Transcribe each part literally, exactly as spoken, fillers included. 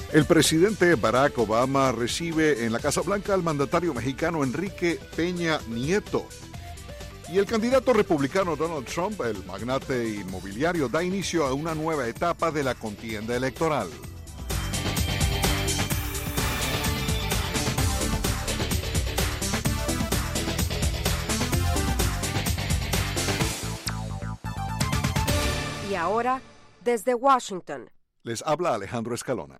El presidente Barack Obama recibe en la Casa Blanca al mandatario mexicano Enrique Peña Nieto. Y el candidato republicano Donald Trump, el magnate inmobiliario, da inicio a una nueva etapa de la contienda electoral. Y ahora, desde Washington, les habla Alejandro Escalona.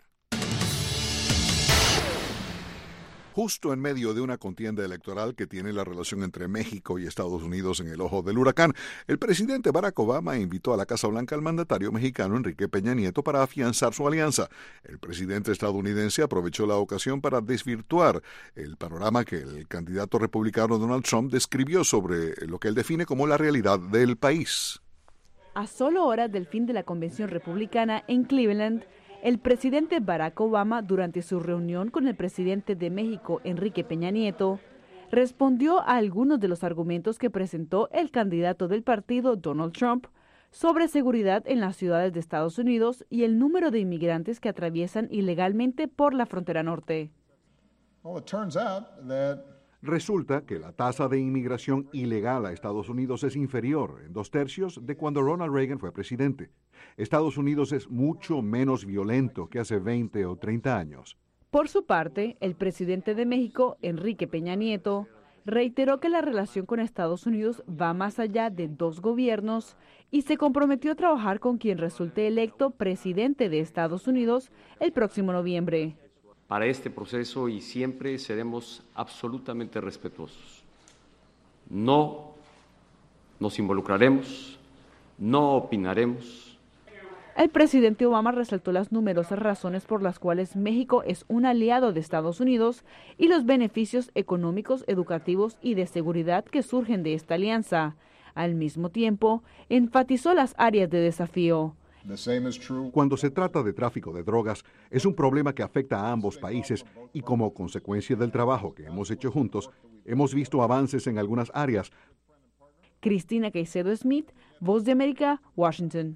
Justo en medio de una contienda electoral que tiene la relación entre México y Estados Unidos en el ojo del huracán, el presidente Barack Obama invitó a la Casa Blanca al mandatario mexicano Enrique Peña Nieto para afianzar su alianza. El presidente estadounidense aprovechó la ocasión para desvirtuar el panorama que el candidato republicano Donald Trump describió sobre lo que él define como la realidad del país. A solo horas del fin de la convención republicana en Cleveland, el presidente Barack Obama, durante su reunión con el presidente de México, Enrique Peña Nieto, respondió a algunos de los argumentos que presentó el candidato del partido, Donald Trump, sobre seguridad en las ciudades de Estados Unidos y el número de inmigrantes que atraviesan ilegalmente por la frontera norte. Well, it turns out that... Resulta que la tasa de inmigración ilegal a Estados Unidos es inferior en dos tercios de cuando Ronald Reagan fue presidente. Estados Unidos es mucho menos violento que hace veinte o treinta años. Por su parte, el presidente de México, Enrique Peña Nieto, reiteró que la relación con Estados Unidos va más allá de dos gobiernos y se comprometió a trabajar con quien resulte electo presidente de Estados Unidos el próximo noviembre. Para este proceso y siempre seremos absolutamente respetuosos. No nos involucraremos, no opinaremos. El presidente Obama resaltó las numerosas razones por las cuales México es un aliado de Estados Unidos y los beneficios económicos, educativos y de seguridad que surgen de esta alianza. Al mismo tiempo, enfatizó las áreas de desafío. Cuando se trata de tráfico de drogas, es un problema que afecta a ambos países y como consecuencia del trabajo que hemos hecho juntos, hemos visto avances en algunas áreas. Cristina Caicedo Smith, Voz de América, Washington.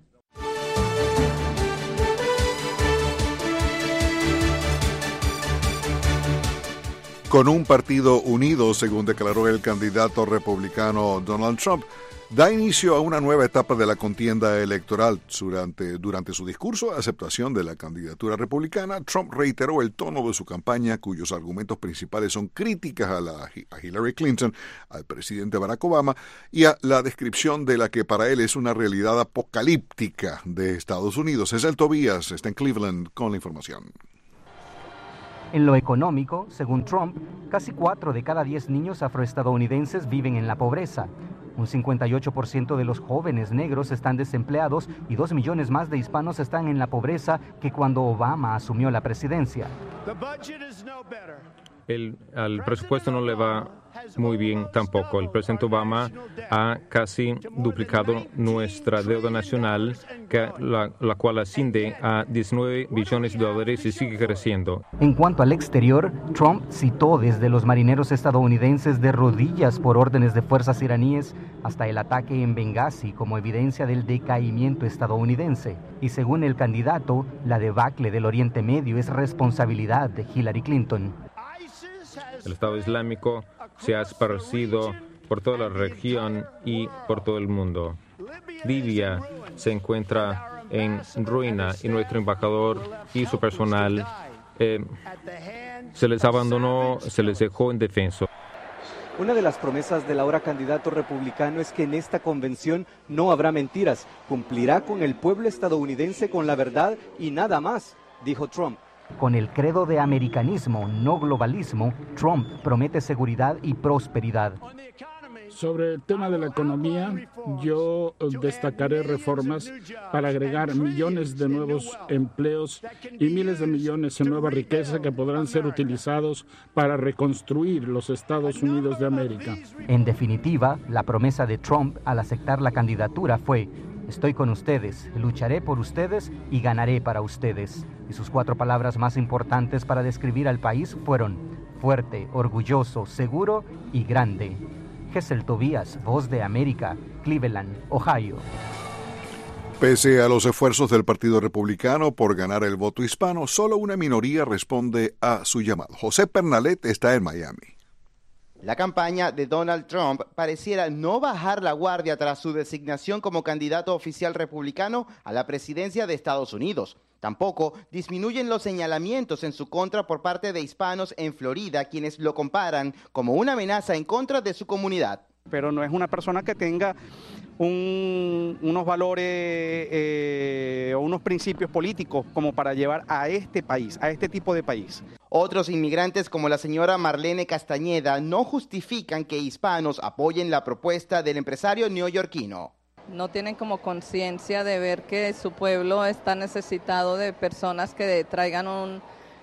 Con un partido unido, según declaró el candidato republicano Donald Trump, da inicio a una nueva etapa de la contienda electoral. Durante, durante su discurso de aceptación de la candidatura republicana, Trump reiteró el tono de su campaña, cuyos argumentos principales son críticas a, la, a Hillary Clinton, al presidente Barack Obama y a la descripción de la que para él es una realidad apocalíptica de Estados Unidos. César Tobías está en Cleveland con la información. En lo económico, según Trump, casi cuatro de cada diez niños afroestadounidenses viven en la pobreza. Un cincuenta y ocho por ciento de los jóvenes negros están desempleados y dos millones más de hispanos están en la pobreza que cuando Obama asumió la presidencia. El, al presupuesto no le va muy bien tampoco. El presidente Obama ha casi duplicado nuestra deuda nacional, que la, la cual asciende a diecinueve billones de dólares y sigue creciendo. En cuanto al exterior, Trump citó desde los marineros estadounidenses de rodillas por órdenes de fuerzas iraníes hasta el ataque en Benghazi como evidencia del decaimiento estadounidense. Y según el candidato, la debacle del Oriente Medio es responsabilidad de Hillary Clinton. El Estado Islámico se ha esparcido por toda la región y por todo el mundo. Libia se encuentra en ruina y nuestro embajador y su personal eh, se les abandonó, se les dejó indefenso. Una de las promesas del ahora candidato republicano es que en esta convención no habrá mentiras. Cumplirá con el pueblo estadounidense con la verdad y nada más, dijo Trump. Con el credo de americanismo, no globalismo, Trump promete seguridad y prosperidad. Sobre el tema de la economía, yo destacaré reformas para agregar millones de nuevos empleos y miles de millones en nueva riqueza que podrán ser utilizados para reconstruir los Estados Unidos de América. En definitiva, la promesa de Trump al aceptar la candidatura fue: estoy con ustedes, lucharé por ustedes y ganaré para ustedes. Y sus cuatro palabras más importantes para describir al país fueron fuerte, orgulloso, seguro y grande. Gesell Tobías, Voz de América, Cleveland, Ohio. Pese a los esfuerzos del Partido Republicano por ganar el voto hispano, solo una minoría responde a su llamado. José Pernalet está en Miami. La campaña de Donald Trump pareciera no bajar la guardia tras su designación como candidato oficial republicano a la presidencia de Estados Unidos. Tampoco disminuyen los señalamientos en su contra por parte de hispanos en Florida, quienes lo comparan como una amenaza en contra de su comunidad. Pero no es una persona que tenga un, unos valores eh, o unos principios políticos como para llevar a este país, a este tipo de país. Otros inmigrantes como la señora Marlene Castañeda no justifican que hispanos apoyen la propuesta del empresario neoyorquino. No tienen como conciencia de ver que su pueblo está necesitado de personas que traigan un,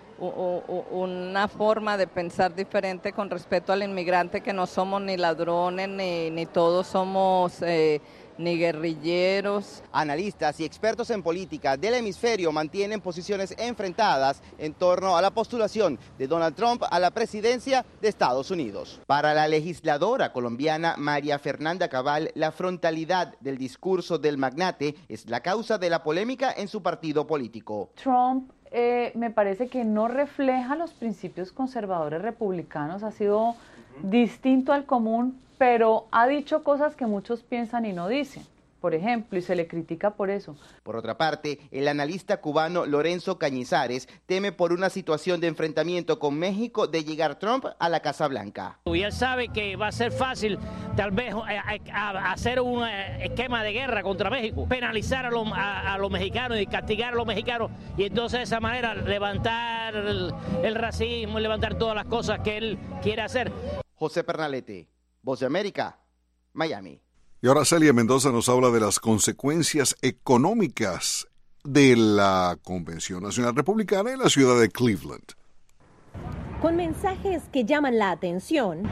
una forma de pensar diferente con respecto al inmigrante, que no somos ni ladrones, ni, ni todos somos eh, ni guerrilleros. Analistas y expertos en política del hemisferio mantienen posiciones enfrentadas en torno a la postulación de Donald Trump a la presidencia de Estados Unidos. Para la legisladora colombiana María Fernanda Cabal, la frontalidad del discurso del magnate es la causa de la polémica en su partido político. Trump eh, me parece que no refleja los principios conservadores republicanos, ha sido uh-huh. distinto al común, pero ha dicho cosas que muchos piensan y no dicen, por ejemplo, y se le critica por eso. Por otra parte, el analista cubano Lorenzo Cañizares teme por una situación de enfrentamiento con México de llegar Trump a la Casa Blanca. Y él sabe que va a ser fácil, tal vez, a, a hacer un esquema de guerra contra México, penalizar a los, a, a los mexicanos y castigar a los mexicanos, y entonces de esa manera levantar el, el racismo, levantar todas las cosas que él quiere hacer. José Pernalete, Voz de América, Miami. Y ahora Celia Mendoza nos habla de las consecuencias económicas de la Convención Nacional Republicana en la ciudad de Cleveland. Con mensajes que llaman la atención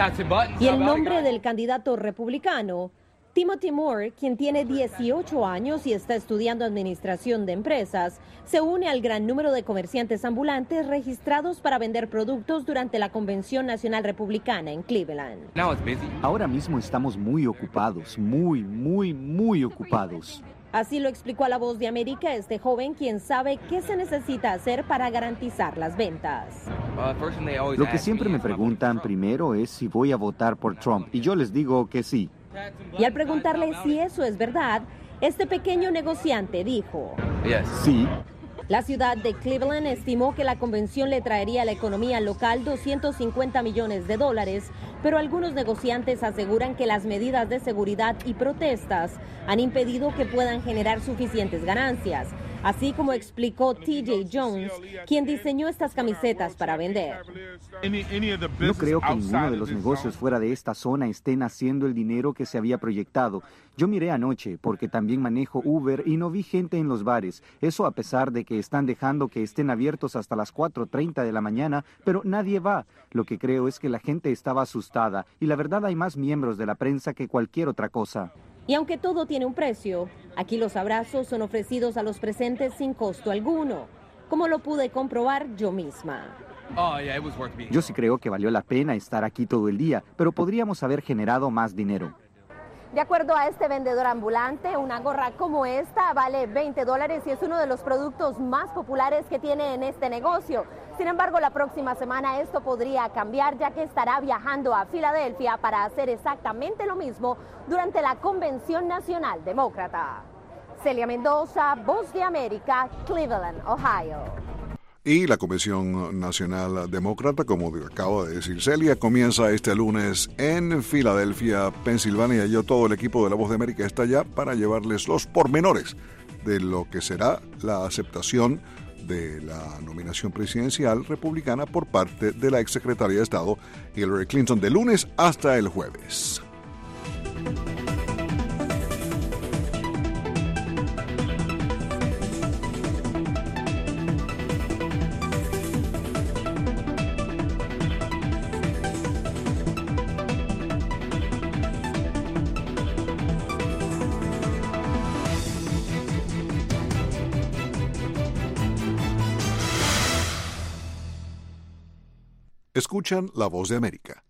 y el nombre del candidato republicano, Timothy Moore, quien tiene dieciocho años y está estudiando administración de empresas, se une al gran número de comerciantes ambulantes registrados para vender productos durante la Convención Nacional Republicana en Cleveland. Ahora mismo estamos muy ocupados, muy, muy, muy ocupados. Así lo explicó a La Voz de América este joven, quien sabe qué se necesita hacer para garantizar las ventas. Lo que siempre me preguntan primero es si voy a votar por Trump, y yo les digo que sí. Y al preguntarle si eso es verdad, este pequeño negociante dijo: sí. La ciudad de Cleveland estimó que la convención le traería a la economía local doscientos cincuenta millones de dólares, pero algunos negociantes aseguran que las medidas de seguridad y protestas han impedido que puedan generar suficientes ganancias, así como explicó T J Jones, quien diseñó estas camisetas para vender. No creo que ninguno de los negocios fuera de esta zona estén haciendo el dinero que se había proyectado. Yo miré anoche, porque también manejo Uber, y no vi gente en los bares. Eso a pesar de que están dejando que estén abiertos hasta las cuatro treinta de la mañana, pero nadie va. Lo que creo es que la gente estaba asustada, y la verdad hay más miembros de la prensa que cualquier otra cosa. Y aunque todo tiene un precio, aquí los abrazos son ofrecidos a los presentes sin costo alguno, como lo pude comprobar yo misma. Yo sí creo que valió la pena estar aquí todo el día, pero podríamos haber generado más dinero. De acuerdo a este vendedor ambulante, una gorra como esta vale veinte dólares y es uno de los productos más populares que tiene en este negocio. Sin embargo, la próxima semana esto podría cambiar, ya que estará viajando a Filadelfia para hacer exactamente lo mismo durante la Convención Nacional Demócrata. Celia Mendoza, Voz de América, Cleveland, Ohio. Y la Convención Nacional Demócrata, como acaba de decir Celia, comienza este lunes en Filadelfia, Pensilvania. Yo, todo el equipo de La Voz de América está allá para llevarles los pormenores de lo que será la aceptación de la nominación presidencial republicana por parte de la exsecretaria de Estado Hillary Clinton, de lunes hasta el jueves. Escuchan La Voz de América.